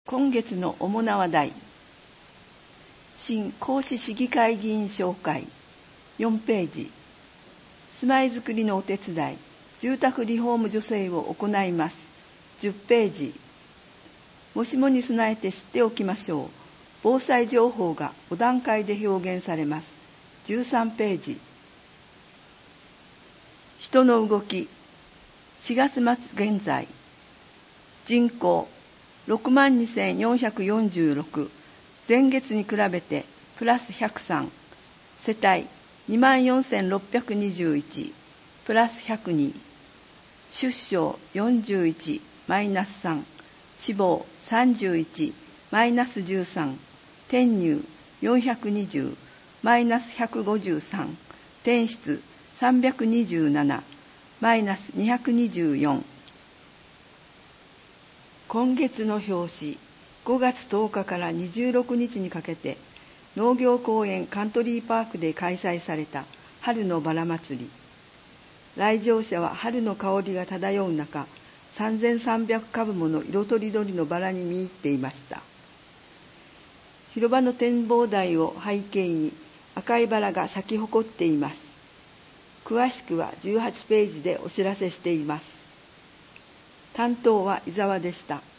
今月の主な話題。新甲子市議会議員紹介4ページ。住まいづくりのお手伝い、住宅リフォーム助成を行います10ページ。もしもに備えて知っておきましょう。防災情報が5段階で表現されます13ページ。人の動き、4月末現在、人口62,446、前月に比べてプラス103、世帯24,621、プラス102、出生41、マイナス3、死亡31、マイナス13、転入420、マイナス153、転出327、マイナス224。今月の表紙、5月10日から26日にかけて農業公園カントリーパークで開催された春のバラ祭り。来場者は春の香りが漂う中、3300株もの色とりどりのバラに見入っていました。広場の展望台を背景に赤いバラが咲き誇っています。詳しくは18ページでお知らせしています。担当は伊沢でした。